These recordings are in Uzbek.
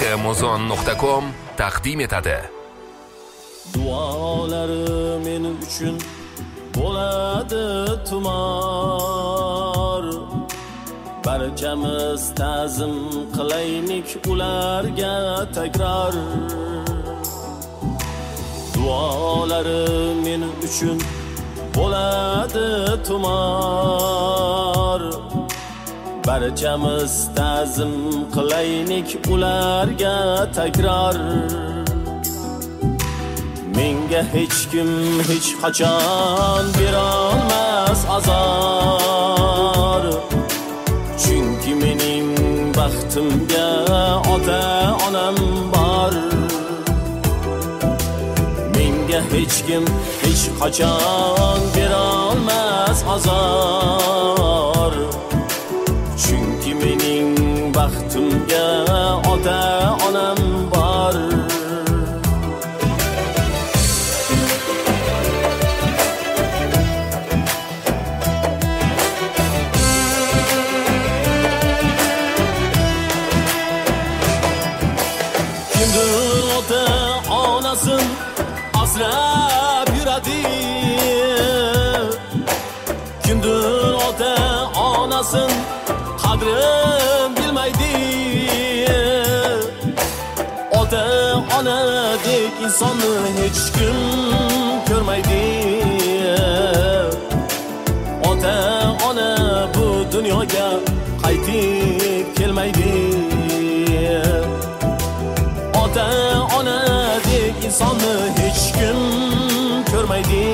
Amazon.com taqdim etadi. Duolarim men uchun bo'ladi tumor. Barchamiz ta'zim qilaylik ularga takror. Duolarim men uchun bo'ladi tumor. Barchamiz ta'zim qilaylik ularga takror. Menga hech kim hech qachon berolmas azor. Chunki mening baxtimga ota-onam bor. Menga hech kim hech qachon berolmas azor. Chunki mening baxtimga ota-onam bor. Kimdir ota-onasin asrab yuradi. Kimdir ota-onasin qadrin bilmaydi. Ota-onadek insonni hech kim ko'rmaydi. Ota-ona bu dunyoga qaytib kelmaydi. Ota-onadek insonni hech kim ko'rmaydi.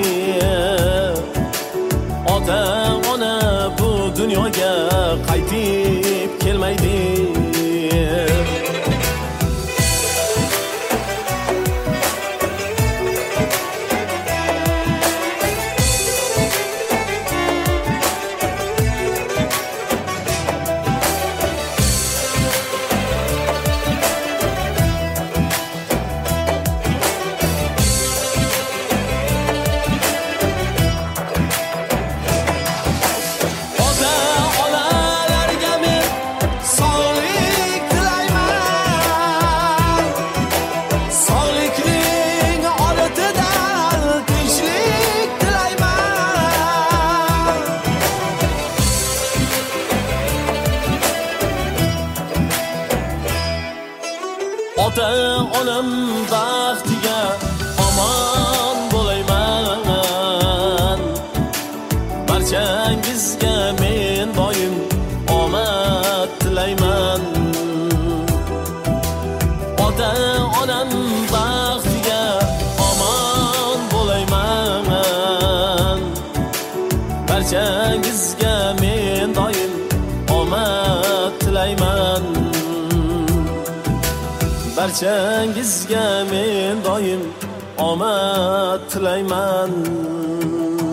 Ota-ona bu dunyoga qaytib kelmaydi. Ota-onam baxtiga omon bo'layman. Barchangizga men doim omad tilayman. Ota-onam baxtiga omon bo'layman. Barchangizga men doim omad tilayman. Barchangizga men doim omad tilayman.